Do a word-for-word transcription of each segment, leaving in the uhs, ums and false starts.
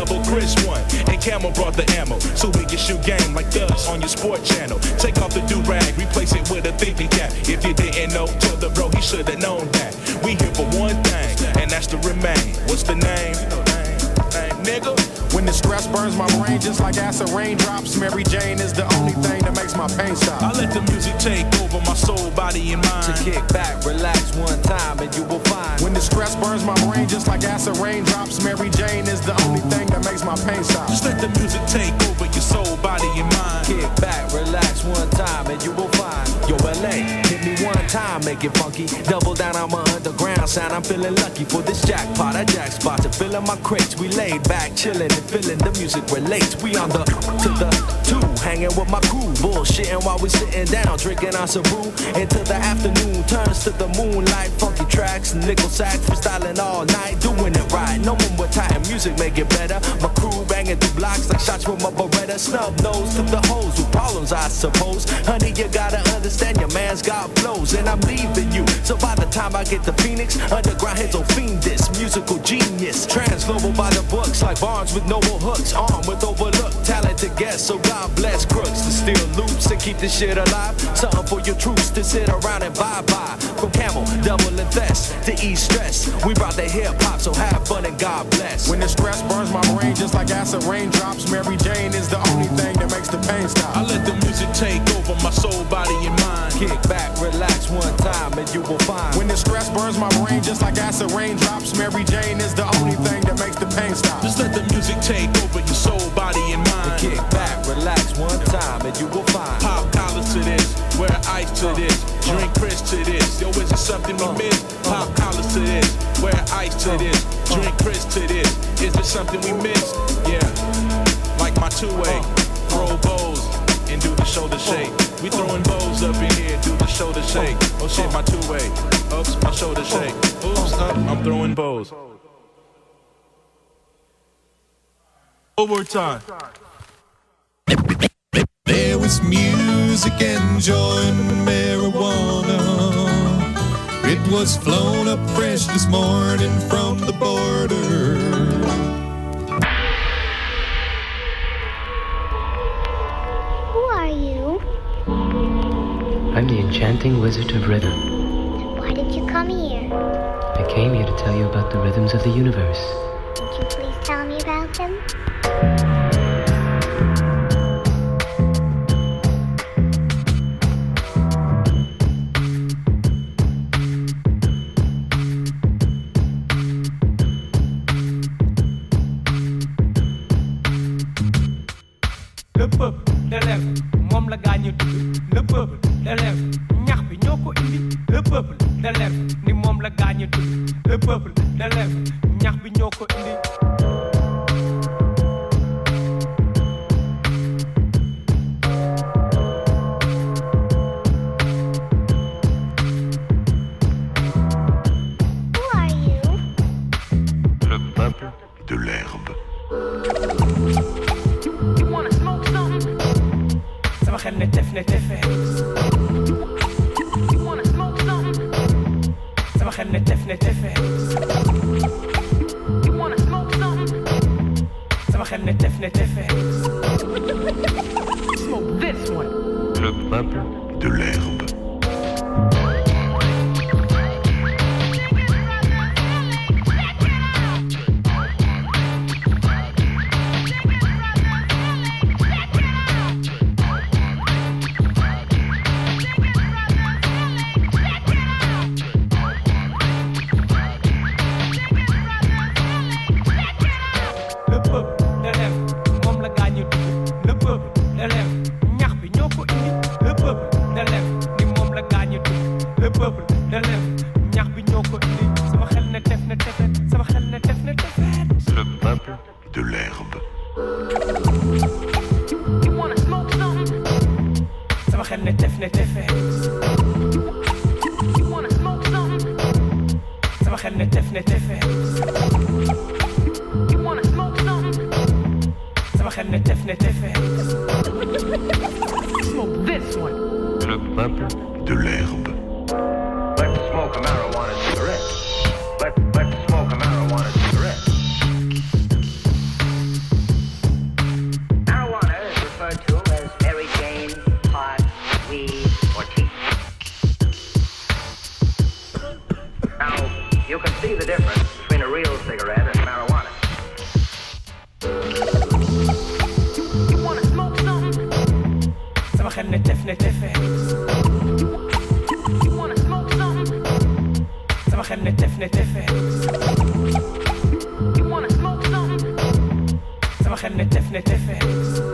double Chris one, and Camel brought the ammo, so we can shoot game like us on your sport channel. Take off the do-rag, replace it with a thinking cap. If you didn't know, tell the bro he should've known that. We here for one thing, and that's to remain. What's the name? Nigga. When the stress burns my brain just like acid raindrops, Mary Jane is the only thing that makes my pain stop. I let the music take over my soul, body, and mind. To kick back, relax one time, and you will find. When the stress burns my brain just like acid raindrops, Mary Jane is the only thing that makes my pain stop. Just let the music take over your soul, body, and mind. Kick back, relax one time, and you will find. Yo, L A, hit me one time, make it funky. Double down on my underground sound. I'm feeling lucky for this jackpot. I jack spot to fill in my crates. We laid back, chillin' and feeling the music relates. We on the to the two, hanging with my crew, bullshitting while we sitting down, drinking our brew. Into the afternoon, turns to the moonlight. Funky tracks, nickel sax, freestyling all night, doing it right. No one with tight music make it better. My crew banging through blocks like shots from a Beretta. Snub nose to the hoes with problems, I suppose. Honey, you gotta understand your man's got flows, and I'm leaving you. So by the time I get to Phoenix, underground heads will fiend this musical genius. Trans-global by the books like Barnes with noble hooks, armed with overlooked talented guests. So God bless crooks to steal loops and keep this shit alive. Something for your troops to sit around and bye-bye. From Camel, double invest to ease stress. We brought the hip-hop, so have fun and God bless. When the stress burns my brain just like acid raindrops, Mary Jane is the only thing that makes the pain stop. I let the music take over my soul, body, and mind. Kick back, relax one time, and you will find. When the stress burns my brain just like acid raindrops, Mary Jane is the only thing that makes the pain stop. Just let the music take over your soul, body, and mind. Kick back, relax one time, and you will find. Pop collars to this, wear ice to this, drink Chris to this. Yo, is it something we miss? Pop collars to this, wear ice to this, drink Chris to this. Is it something we miss? Yeah, like my two-way, throw bows and do the shoulder shake. We throwing bows up in here, do the shoulder shake. Oh shit, my two-way, oops, my shoulder shake. Oops, up, I'm throwing bows. Overtime. There was music and joy and marijuana. It was flown up fresh this morning from the border. Who are you? I'm the enchanting wizard of rhythm. Why did you come here? I came here to tell you about the rhythms of the universe. Would you please tell me about them? Le peuple de lève moom la gaañu tudd le peuple de lève ñax bi ñoo ko indi le peuple de lève ni moom la gaañu tudd le peuple de lève ñax bi ñoo ko indi. Who are you? Le peuple de l'herbe. Sama xel ne tef ne tefe. Sama xel ne tef ne tefe. Sama xel ne tef ne tefe. Smoke this one. Le peuple de l'herbe. نتف نتف سما خل نتف نتف سما خل نتف نتف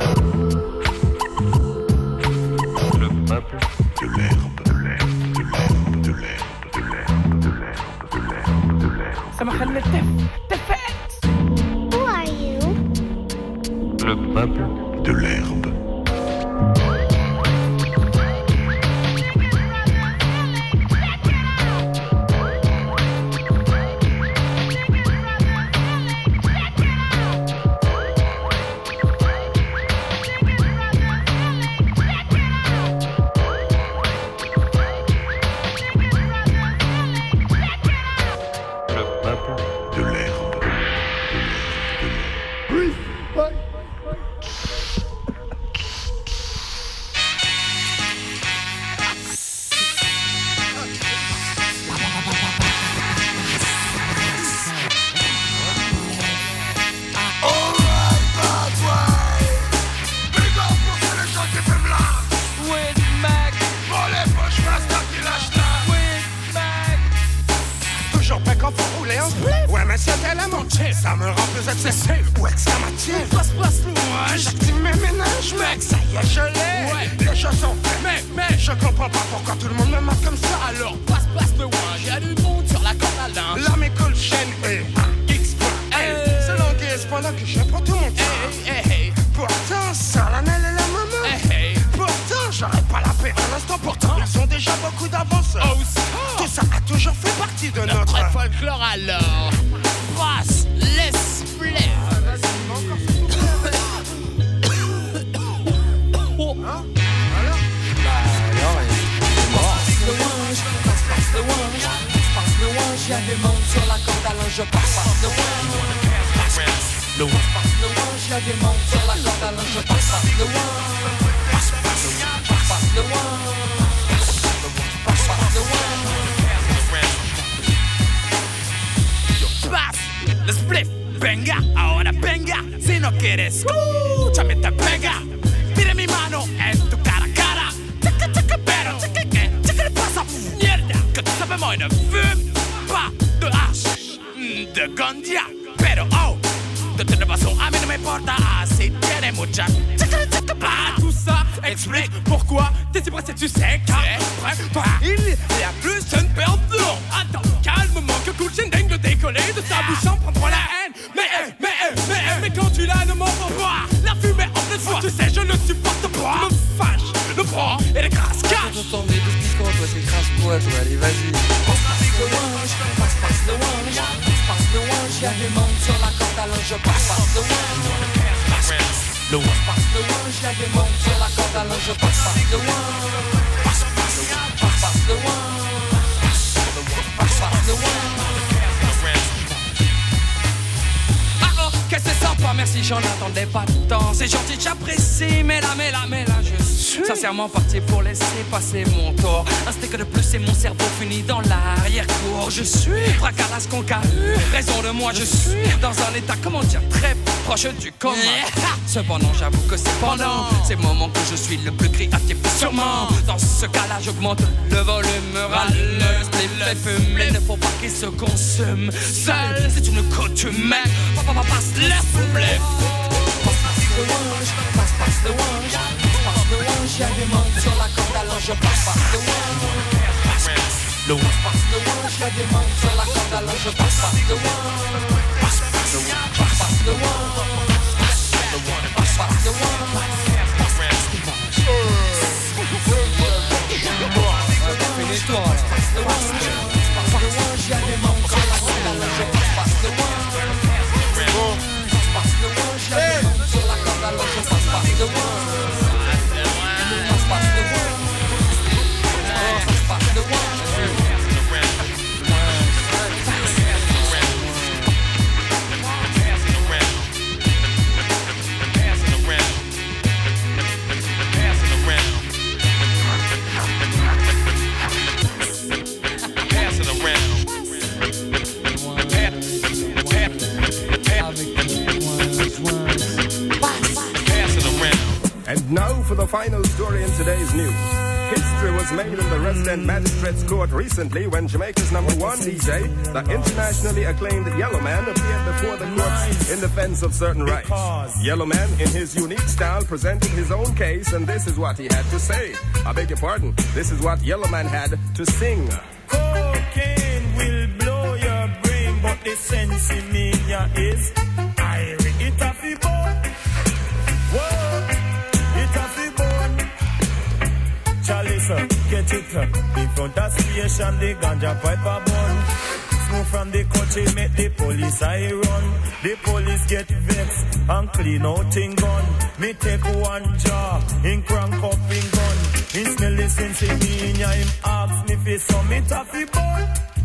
Le peuple de l'herbe, de l'herbe, de l'herbe, de l'herbe, de l'herbe, de l'herbe, de l'herbe, de l'herbe. سما خل نتف نتف. Who are you? Le peuple De l'herbe. Le peuple De l'herbe. De l'herbe, de l'herbe. Toujours prêt quand faut rouler en split. Ouais mais c'était la montée, ça me rend plus excessif. Ouais que ça m'attire, place place louange. J'active mes ménages, mec, ça y est je l'ai. Ouais, les choses sont faites, mais, mais je comprends pas pourquoi tout le monde me marque comme ça. Alors place place louange, y'a du monde sur la corde à linge. Là mes cool chaîne et X L. C'est l'anguille pendant que je prends tout mon temps. Hey, hey. Pourtant, ça la Nelle et la maman. Hey, hey. Pourtant, j'aurais pas la paix un instant. Pourtant, ils ont déjà beaucoup d'avance. Oh, tout ça a toujours fait partie de notre, notre folklore alors. Brasse, laisse, plaire. Oh. Hein? Alors? Bah alors, il est mort. Le wange, passe, passe le wange, passe le wange, y'a des mondes sur la corde à linge, passe, passe le wange. Le wange, passe le wange, y'a des mondes sur la corde à linge, passe, passe le wange. Passe, passe le wange, passe le wange, passe, passe le wange. Pass, le spliff, venga, ahora venga. Si no quieres, escúchame, te pega. Mire mi mano en tu cara a cara. Checa, checa, pero, checa, que, checa, le pasa. Mierda, que tú sabes, moi ne fume pas de hache, de gandia. Pero, oh, de toute façon, a mí no me importa. Si tiene mucha, checa, checa, para. Tout ça explique pourquoi t'es si pressé, tu sais, car prépare. Il y a plus une perte de l'eau. Attends, calmement, que cool chain dingue de décoller de sa bouche en prendre la haine. Mais, eh, mais, eh, mais, eh, mais quand tu l'as, ne m'en pas. La fumée en pleine foi, tu sais, je ne supporte pas. Me fâche, le froid et les grasses caches. Je t'entends des piquants, toi c'est crasse-toi, toi, allez, vas-y. Passe, passe le wange, passe, passe le wange, passe le wange, y'a des mondes sur la corde à linge, passe, passe le wange. Le wange, passe le wange, y'a des mondes sur la corde à linge, passe, passe le wange. Passe, passe le wange, passe, passe le wange, passe, passe le wange. Que c'est sympa, merci, j'en attendais pas tant. C'est gentil, j'apprécie, mais là, mais là, mais là, je suis sincèrement parti pour laisser passer mon tour. Un steak de plus et mon cerveau finit dans l'arrière-cour. Je suis fracasse qu'on a eu raison de moi, je suis dans un état, comment dire, très proche du coma. Cependant, j'avoue que c'est pendant ces moments que je suis le plus créatif, sûrement. Dans ce cas-là, j'augmente le volume, râle, le spliff fait fumer. Ne faut pas qu'il se consume seul, c'est une coutume. Papa, papa, passe, laisse spliff. Passe, passe le wange, passe, passe le wange, passe le wange, y'a des mondes sur la corde à linge, passe, passe le wange. Le wange, passe le wange, y'a des mondes sur la corde à linge, passe, passe le wange. Passe, passe le wange, passe, passe le wange, passe, passe le wange. Finis-toi là. Passe le wange, passe le wange, y'a des mondes sur la corde à linge, passe, passe le wange. Passe le wange, y'a des mondes sur la corde à linge, passe, passe le wange. Passe, passe le wange. Passe, passe le wange. And now for the final story in today's news. History was made in the resident magistrate's court recently when Jamaica's number one D J, the internationally acclaimed Yellowman, appeared before the courts in defense of certain rights. Yellowman, in his unique style, presented his own case, and this is what he had to say. I beg your pardon, this is what Yellowman had to sing. Cocaine will blow your brain, but the sense in me is I it a fi bone. Whoa, it a fi bone. Chalice, get it up. In front of station, the ganja pipe a bun. Smoke from the country, make the police I run. The police get vexed and clean out in gun. Me take one jaw, in crank up in gun. He smell the sense in me, and him ask me fi some it a fi bun.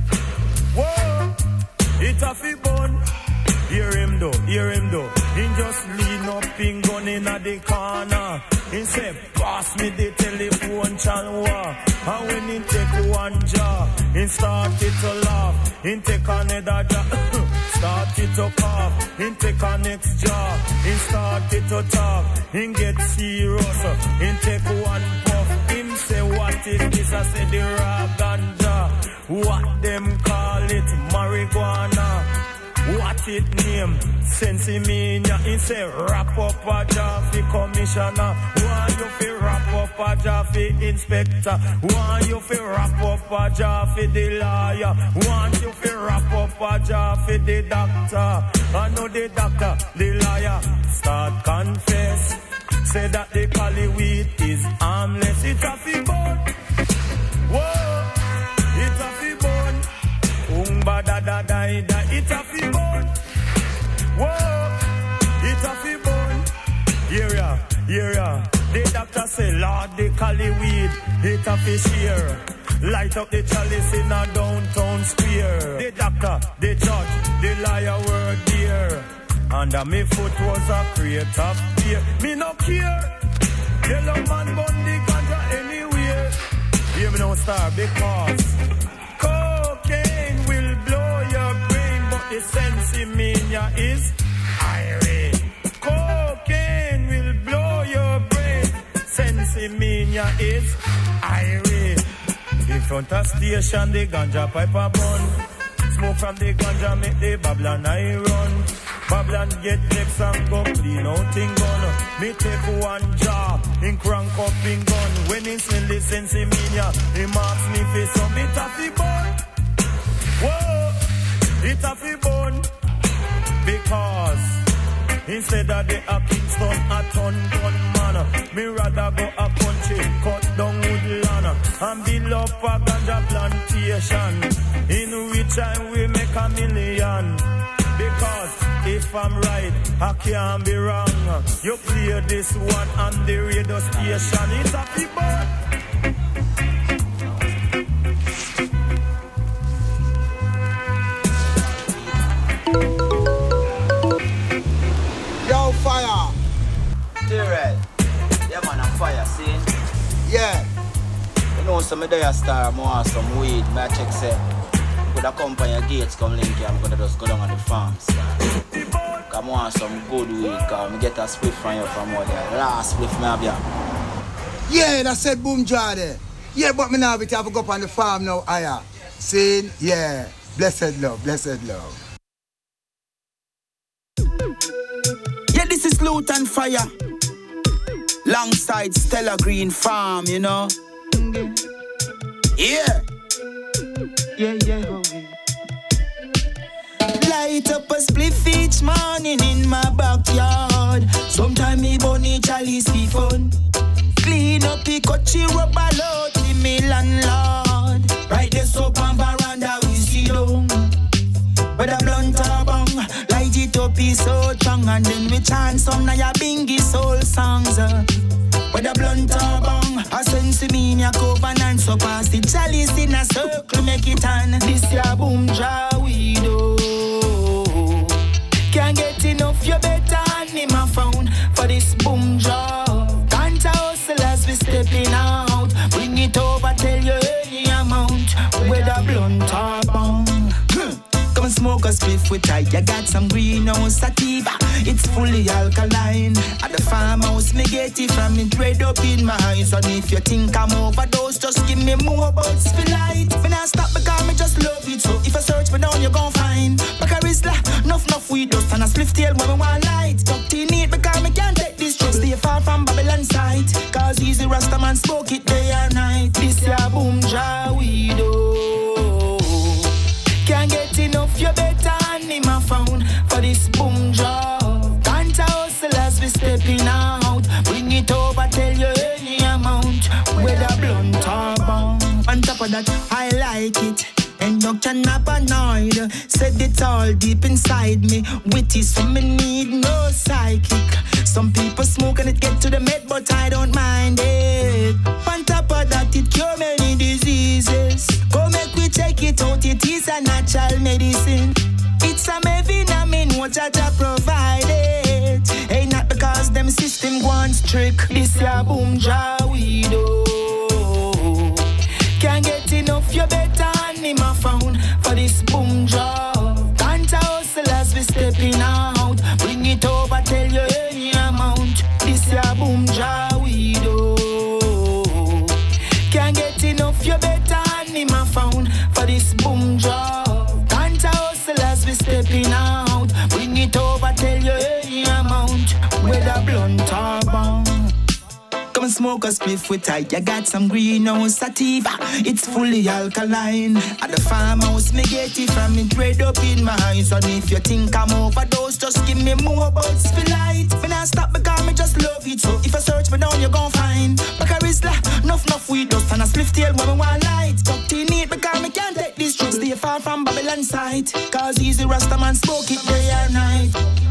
Whoa, it a fi bun. Hear him though, hear him though. He just lean up in gun in the corner. He say, pass me the telephone channel. And when he take one jaw, he started to laugh. He take another jaw, started to cough. He take a next jaw, he started to talk. He get serious, he take one puff. Him say, what is this? I say, the raw ganja. What them call it? Marijuana. What it name? Sense me in ya. He say wrap up a job for commissioner. Why you fi wrap up a job for inspector? Why you fi wrap up a job for the lawyer? Want you fi wrap up a job for the doctor? I know the doctor, the liar. Start confess. Say that the cali weed is harmless. It a fi bone. Whoa, it a fi bone. Umba da da da da, it a fi bone. Whoa, it a fi bone. Here ya, here ya. The doctor say, Lord, the cali weed, it a fi share. Light up the chalice in a downtown square. The doctor, the judge, the liar were there. Under me foot was a crate of beer. Me no care. Yellow man bun the ganja anywhere. Hear me now, star, because cocaine will blow your brain, but the sense in me is irate. Cocaine will blow your brain. Sense in me is irate. In front of station, the ganja pipe a bun. Smoke from the ganja make the Babylon I run. Babylon get next and go clean out in gun. Me take one jaw, in crank up in gun. When he smell the sense in me, he marks me face some it a fi bun. Whoa, it a fi bun. Because instead of the a Kingston a ton gun man, me rather go a country, cut down woodland and build up a ganja plantation, in which I will make a million. Because if I'm right, I can't be wrong. You play this one on the radio station, it's a people. Yo, fire! T-Red, yeah man, I'm fire, see? Yeah. You know some of the star, more some weed, my check say. Could a company gates come link here, I'm gonna just go down on the farms. Come on, some good weed, come get a split from you from all there. Last split from me here. Yeah, that said boom jar there. Yeah, but me now have to go up on the farm now, aya. Saying, yeah, blessed love, blessed love. Yeah, this is Luton Fire. Longside Stella Green Farm, you know. Yeah. Yeah, yeah, oh, yeah. Light up a spliff each morning in my backyard. Sometime me bunny chalice be fun. Clean up the coachy rubber load to me landlord. Right there soap and veranda we see down. But a blunt a bong, light it up is so strong. And then we chant some na ya bingy soul songs. With a blunt or bong, a sense me in your covenant. So pass the chalice in a circle, make it on. This ya boom jar we do. Can't get enough, you better hand me my phone for this boom jar. Can't hustle as we stepping out. Bring it over, tell you any amount. With a blunt or bong. Come smoke a spliff with tight. You got some greenhouse sativa. It's fully alkaline. At the farmhouse, me get it from it red up in my eyes. And if you think I'm overdose, just give me more buds for light. Me not stop because me just love it. So if I search me down, you gon' find Bacarisla, nuff nuff weed dust and a spliff tail when me want light. Tucked in it because me can't take this drugs. Stay far from Babylon sight. Cause easy Rasta man smoke it day and night. This ya boom jaw weed oh. Can't get enough, you better hand him a phone for this boom jaw. Can't hustle as we stepping out. Bring it over, tell you any amount. Whether blunt or bomb. On top of that, I like it. And Doctor Napanoid said it's all deep inside me. Witty, so me need no psychic. Some people smoke and it get to the med, but I don't mind it. On top of that, it cure many diseases. Go make we check it out, it is a natural medicine. It's a vitamin, what Jaja provided. Ain't not because them system wants trick. This ya boom jaw weed oh. Can't get enough, you better hand him a phone for this boom jaw. Can't hustle as we stepping out. Bring it over, tell you any amount. This ya boom jaw weed oh. Can't get enough, you better hand him a phone for this boom jaw. Can't hustle as we stepping out. Bring it over, tell you any amount. Whether blunt or bomb. Come smoke a spliff with tight. You got some greenhouse sativa. It's fully alkaline. At the farmhouse, me get it from it red up in my eyes. And if you think I'm overdose, just give me more buds for light. Me not stop because me just love it. So if I search me down, you gon' find Bacarisla, nuff nuff weed dust and a spliff tail when me want light. Tucked in it because me can't take this drugs. Stay far from Babylon sight. Cause easy Rasta man smoke it day and night.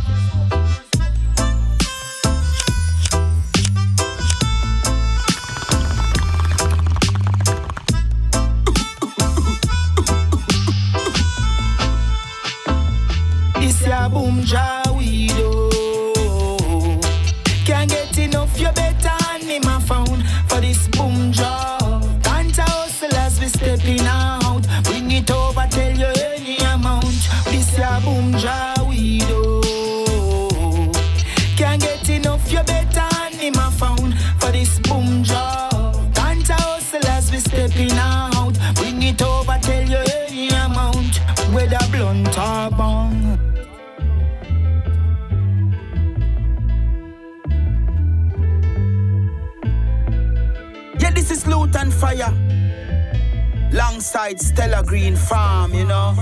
Boom jaw weed oh. Can't get enough, you better hand him a phone for this boom jaw. Can't hustle as we stepping out. Bring it over, tell you any amount. This ya boom jaw weed oh. Can't get enough, you better hand him a phone for this boom jaw. Can't hustle as we stepping out. Bring it over, tell you any amount. Whether blunt or bomb. This is Loot and Fire, alongside Stella Green Farm, you know.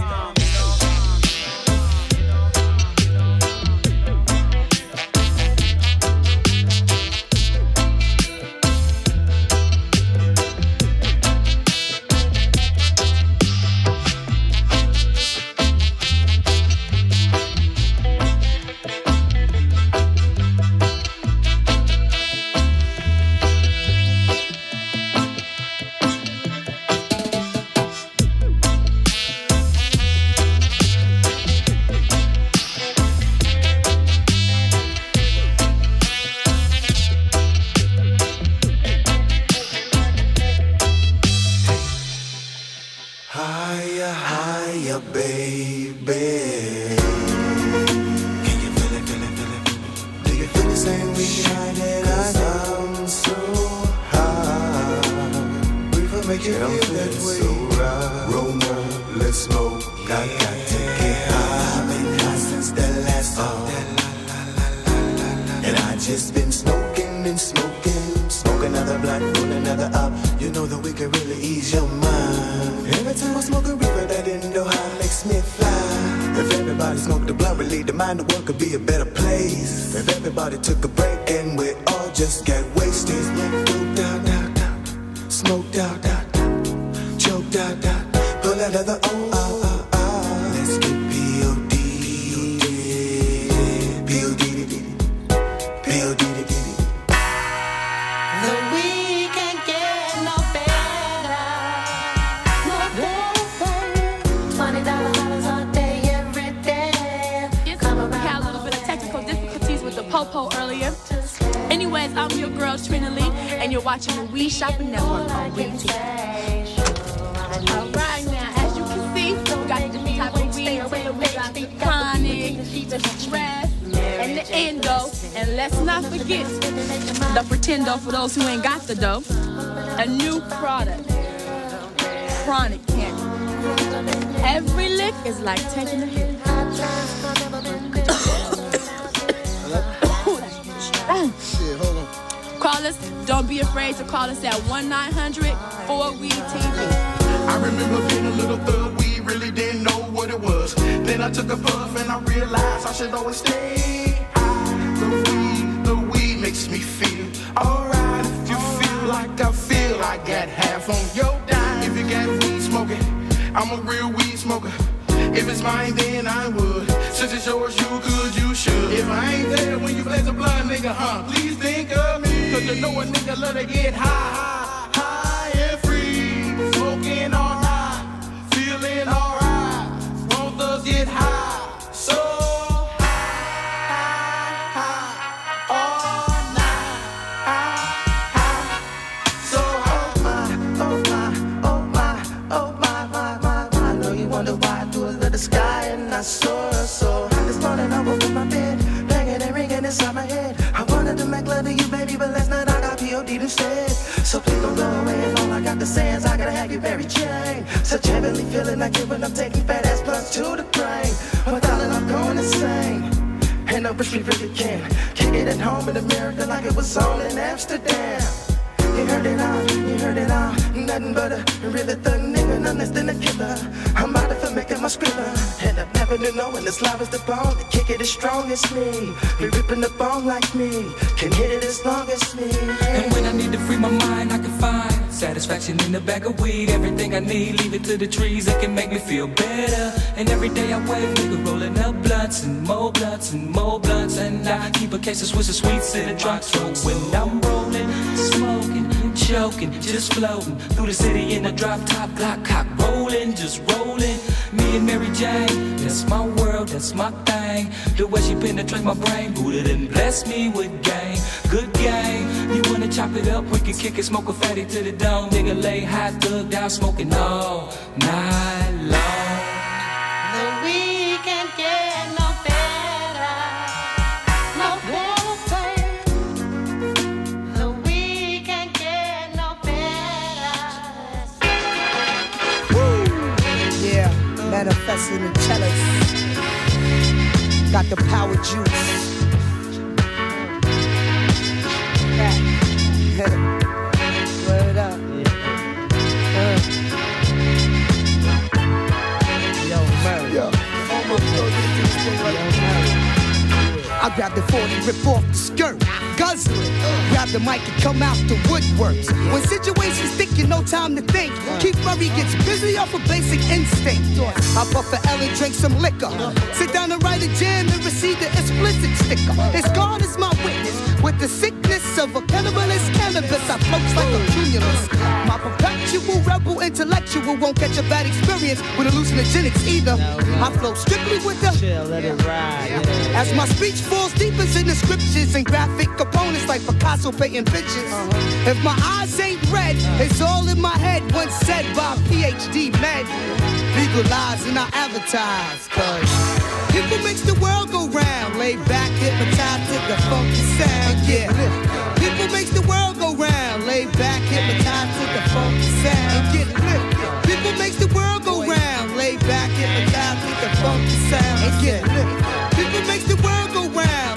Endo, and let's not forget the pretendo for those who ain't got the dough. A new product, Chronic Candy. Every lick is like taking a hit. Shit, hold on. Call us, don't be afraid to call us at one nine hundred four weed T V. I remember being a little thug, we really didn't know what it was. Then I took a puff and I realized I should always stay high. The weed, the weed makes me feel alright. If you feel like I feel, I got half on your dime. If you got weed smoking, I'm a real weed smoker. If it's mine, then I would. Since it's yours, you could, you should. If I ain't there when you blaze a blunt, nigga, huh? Please think of me. Cause you know a nigga love to get high, high, high and free. Smoking all night, feeling alright. Both us get high, so high, high, all night, high, high. So oh my, oh my, oh my, oh my, my, my, my. I know you wonder why I do a little sky and I soar so. This morning I woke in my bed, banging and ringing inside my head. I wanted to make love to you, baby, but last night I got P O D'd instead. So please don't go away, and all I got to say is I gotta have you very chain. Such heavenly feeling I get when I'm taking fat ass blunts to the brain. Oh, darling, I'm going insane. And I wish we really can kick it at home in America like it was on in Amsterdam. You heard it all, you heard it all. Nothing but a really thug nigga, none less than a killer. I'm out of making my scribbler. And I've never knew no one as live as the bone. The kick it as strong as me. Be ripping the bone like me. Can hit it as long as me. And when I need to free my mind, I can find satisfaction in the bag of weed. Everything I need, leave it to the trees that can make me feel better. And every day I wake, nigga, rolling up blunts and more blunts and more blunts. And I keep a case of Swiss and sweets in a drunk. So when I'm rolling, smoking, choking, just floating through the city in a drop top Glock cock, rolling, just rolling. Me and Mary Jane, that's my world, that's my thing. The way she penetrates my brain, booted and bless me with game, good game. You wanna chop it up, we can kick it, smoke a fatty to the dome. Nigga lay high, thug down, smoking all night long. The weekend get no better, no better. The weekend get no better. Woo! Yeah, manifesting the chalice. Got the power juice. Word up. Uh. Yo, Murray. Yo. I grab the forty, rip off the skirt, guzzle it. Grab the mic and come out the woodworks. When situations thick, you no time to think. Keith Murray gets busy off a basic instinct. I puff a L and drink some liquor. Sit down and write a jam and receive the explicit sticker. His God is my witness. With the sickness of a cannibalist cannabis, I floats like a cumulus. My perpetual rebel intellectual won't catch a bad experience with hallucinogenics either. I flow strictly with the chill, let it ride. As my speech falls deeper in the scriptures and graphic components like Picasso painting pictures. If my eyes ain't red, it's all in my head. Once said by a P H D med. Legalize and I advertise, cause people makes the world go round. Lay back, hypnotized to the funky sound, yeah. People makes the world go round. Lay back, hypnotized to the funky sound, get lit. People makes the world go round. Lay back, hypnotized to the funky sound, and get lit. People makes the world go round.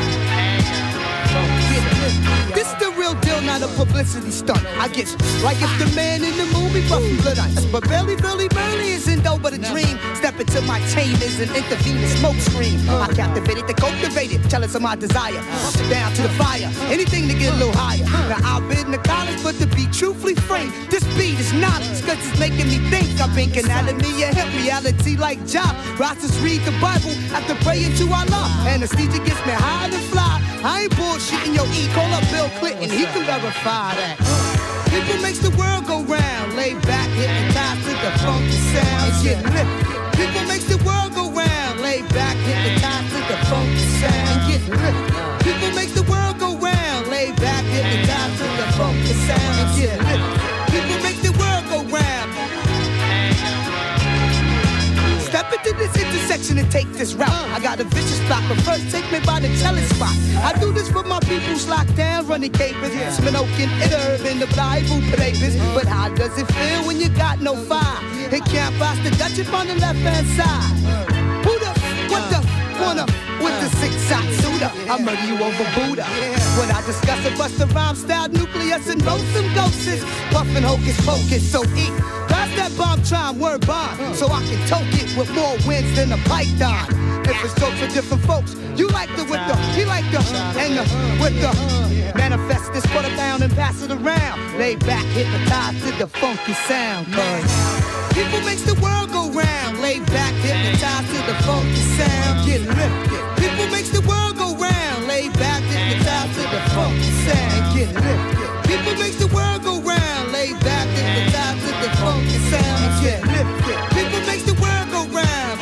This the real deal, not a publicity stunt. I guess like if the man in the movie Buffy Blood Ice, but Billy Billy Burley isn't though but a dream. Step into my chambers and intervene smoke screen. I captivated, they cultivated, jealous of my desire. Down to the fire, anything to get a little higher. Now I've been to college, but to be truthfully frank, this beat is knowledge, cause it's making me think. I've been anatomy and hip reality like job. Rastas read the Bible after praying to Allah. Anesthesia gets me high to fly. I ain't bullshitting your E. Call up Bill Clinton, he can verify that. People makes the world go round. Lay back, hypnotized to the funky sound. Get lit. People makes the world go round. Lay back, hypnotized to the funky sound. Get lit. People makes the world go round. Lay back, hypnotized to the funky sound. Get lit. People make the world go round. Step into this intersection and take this route. I got a vicious spot, but first take me by the telling spot. I do this for my people's locked down, running capers. Smoking in urban, the Bible papers. But how does it feel when you got no fire? It can't pass the Dutch up on the left hand side. Who the, what the, wanna, with the six shot suitor? I murder you over Buddha. When I discuss a Busta Rhymes style nucleus and roast some ghosts, puffin' hocus pocus, so eat. Pass that bomb time, word bond, so I can toke it with more wins than a python. Different strokes for different folks. You like the with the, he like the, and the with the. Manifest this quarter pound and pass it around. Lay back, hypnotized to the funky sound. Cause people makes the world go round. Lay back, hypnotized to the funky sound. Get lifted. People makes the world go round. Lay back, hypnotized to the funky sound. Get lifted. People makes the world go round. Lay back, hypnotized to the funky sound. Get lifted. People makes the world go round.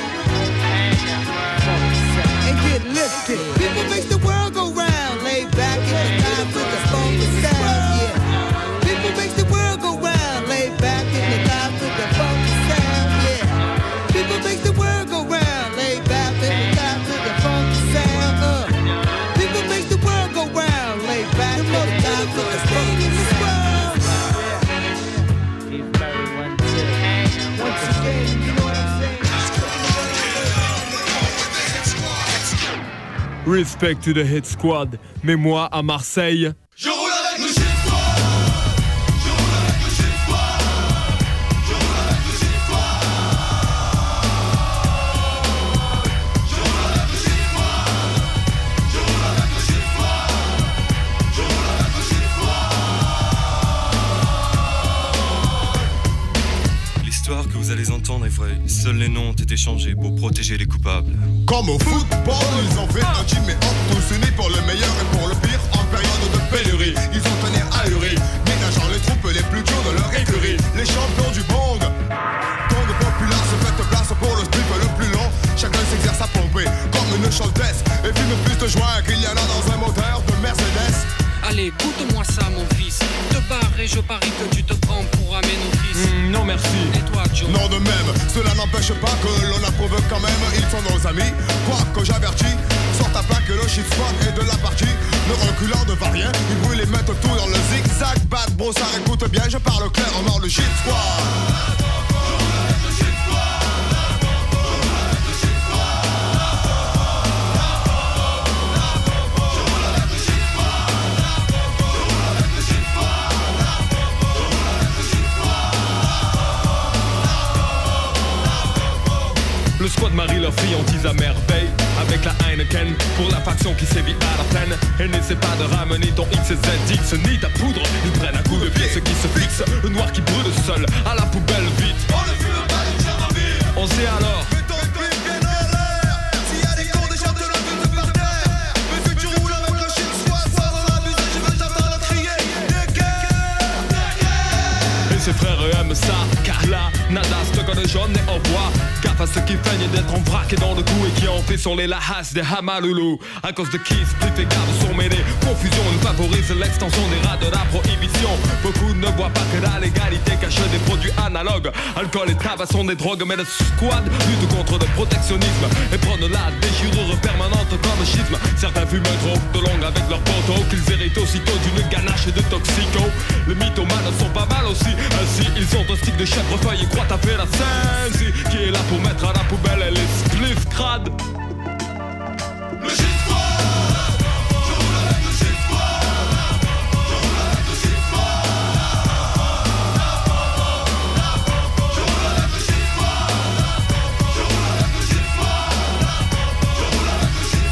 And get lifted. People makes the world go round. Lay back, hypnotized to the funky sound. Yeah. People makes the world go round. Lay back, hypnotized to the funky sound. Yeah. People makes the world go round. Lay back, hypnotized to the funky sound. Uh. People makes the world go round. Lay back, hypnotized to the funky sound. Once again, you know what I'm saying? Respect to the hit squad, mais moi à Marseille. Je roule avec le shit squad. Je roule avec le shit squad. Je roule avec le shit squad. Je roule avec le shit squad. Je roule avec le shit squad. Je roule avec le shit squad. L'histoire que vous allez entendre est vraie. Seuls les noms ont été changés pour protéger les coupables. Comme au football, ils ont fait un team et hop, tous unis pour le meilleur et pour le pire en période de pénurie. Ils ont tenu ahuri, ménageant les troupes les plus dures de leur écurie. Les champions du monde, quand de populaire se fait place pour le strip le plus long. Chacun s'exerce à pomper comme une chaudesse et fume plus de joie qu'il y en a dans un moteur de Mercedes. Allez, goûte-moi ça, mon fils. Te barre et je parie que tu te prends pour un novice. Mmh, non, merci. Et toi, Joe? Non, de même, cela n'empêche pas que l'on approuve quand même. Ils sont nos amis, quoi que j'avertis. Sort à pas que le shit squad est de la partie. Ne reculant devant rien, ils brûlent et mettent tout dans le zigzag. Bad bro, ça écoute bien, je parle clair en mort le shit squad. Le squad marie leurs friandises à merveille avec la Heineken pour la faction qui sévit à la plaine. Et n'essaie pas de ramener ton X et Z X ni ta poudre. Ils prennent un coup de pied, ceux qui se fixent. Le noir qui brûle seul à la poubelle vite. On ne fume pas les Tchernobyl. On sait alors. Mets ton clip bien en l'air. S'il y a des cons déjà te la bulle par terre. Mais si tu roules avec le shit squad, ça va l'abuser, je vais t'entendre crier des guerres, des guerres. Et ses frères aiment ça, car là, nada, stock de jaune et au bois. Gaffe à ceux qui feignent d'être en vrac et dans le coup et qui ont fait sur les lahas des Hamaloulou. À cause de qui split et garde sont mêlés. Confusion, ils favorisent l'extension des rats de la prohibition. Beaucoup ne voient pas que la légalité cache des produits analogues. Alcool et tabac sont des drogues, mais le squad lutte contre le protectionnisme et prône la déchirure permanente comme le schisme. Certains fument trop de longue avec leurs potos qu'ils héritent aussitôt d'une ganache de toxico. Les mythomanes sont pas mal aussi. Ainsi, ils ont un stick de chèvrefeuille et croient taper la scène. Si, qui est là pour mettre à la poubelle les spliffs crades. Le shit squad. Je roule avec le shit squad. Je roule avec le shit squad. Je roule avec le shit squad. Je roule avec le shit squad. Je roule avec le shit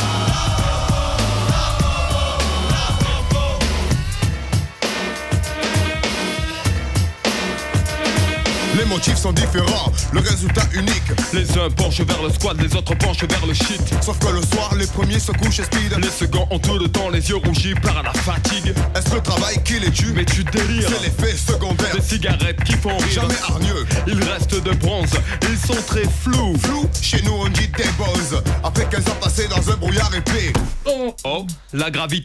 Les motifs sont différents, le résultat unique. Les uns penchent vers le squad, les autres penchent vers le shit. Sauf que le soir, les premiers se couchent et speed. Les seconds ont tout le temps les yeux rougis par la fatigue. Est-ce le travail qui les tue? Mais tu délires. C'est l'effet secondaire. Des cigarettes qui font rire. Jamais hargneux. Ils restent de bronze, ils sont très flous. Flou, chez nous on dit des buzz. Après quinze ans passés dans un brouillard épais. Oh, oh, la gravité